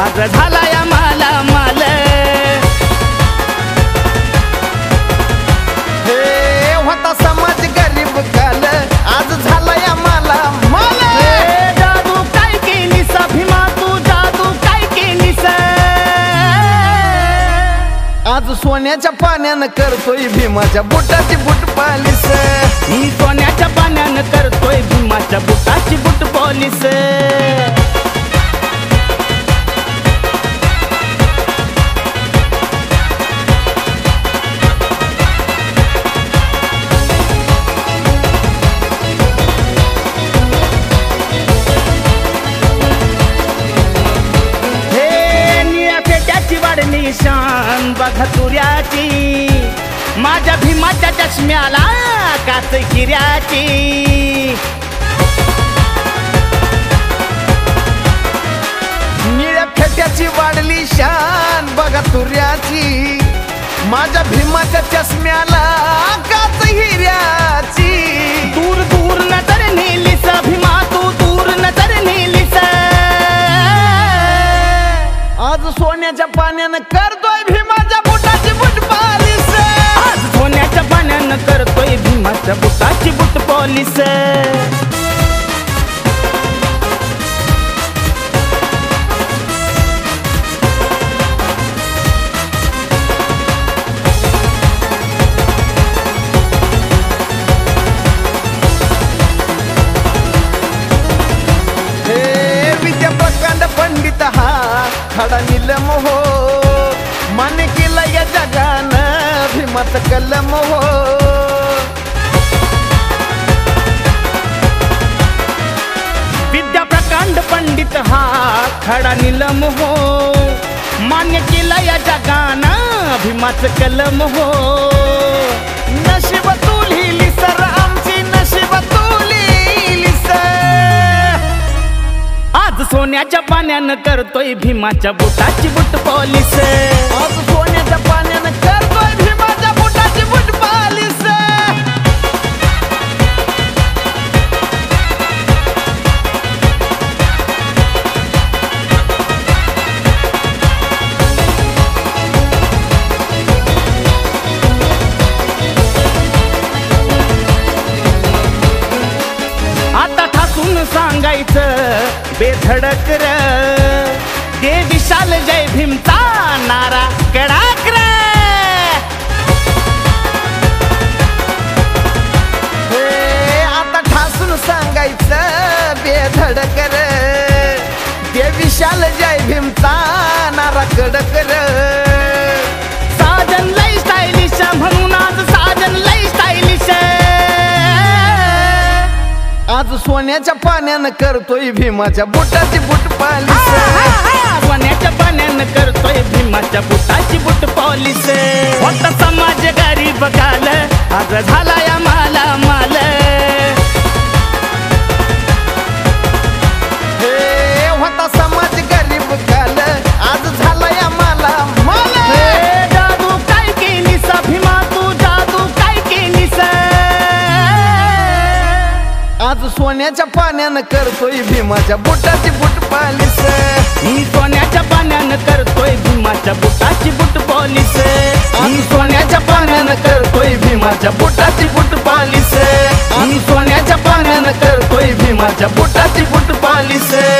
आज झाला या माला माल हे होता समाज गरीब काल आज झाला या माला माल जादू काय केलीस भीमा तू जादू काय केलीस आज सोन्याच्या पाण्यानं करतोय भीमाच्या बुटाची बुट पालिस मी सोन्याच्या पाण्यानं करतोय भीमाच्या बुटाची बुट पॉलिस शान बघा तुऱ्याची माझ्या भीमाच्या चष्म्याला काच किऱ्याची निळ्या फेट्याची वाढली शान बघा तुऱ्याची माझ्या भीमाच्या चष्म्याला काच हिऱ्याची दूर दूर नजर नेलीस भीमा तू दूर नजर नेलीस आज सोन्याच्या पाण्यानं करतोय भीमाच्या बुटाची बुट पॉलिस आज सोन्याच्या पाण्यानं करतोय भीमाच्या बुटाची बुट पॉलिस पंडित हा खडा निलम हो मन केला या जगानं भीमाचं कलम हो विद्या प्रकांड पंडित हा खडा निलम हो मान्य केला या जगानं भीमाचं कलम हो नशीब तू लिहिली सर आमची नशीब तू लिहिली आज सोन्याच्या पाण्यानं करतोय भीमाच्या बुटाची बुट पॉलिस आज सोन्याच्या पाण्यानं करतोय भीमाच्या बुटाची बुट पॉलिस आता ठासून सांगायचं बेधडक र ते विशाल जय भीमचा नारा कडाक र आता ठासून सांगायचं बेधडक र ते विशाल जय भीमचा नारा कडक र साजन लय स्टायलिश म्हणून आज साजन लय स्टायलिश आज सोन्याच्या पाण्यानं करतोय भीमाच्या बुटाची बुट पॉलिस सोन्याच्या पाण्यानं करतोय भीमाच्या बुटाची बुट पॉलिस होता समाज गरीब काल आज झाला या माला माल हे होता समाज गरीब काल आज झाला या माला माल जादू काय केलीस भीमा तू जादू काय केलीस आज सोन्याच्या पाण्यानं करतोय भीमाच्या बुटाची बुट पॉलिस मी सोन्याच्या पाण्यानं करतोय भीमाच्या बुटाची बुट पॉलिस मी सोन्याच्या पाण्यानं करतोय भीमाच्या बुटाची बुट पॉलिस मी सोन्याच्या पाण्यानं करतोय भीमाच्या बुटाची बुट पॉलिस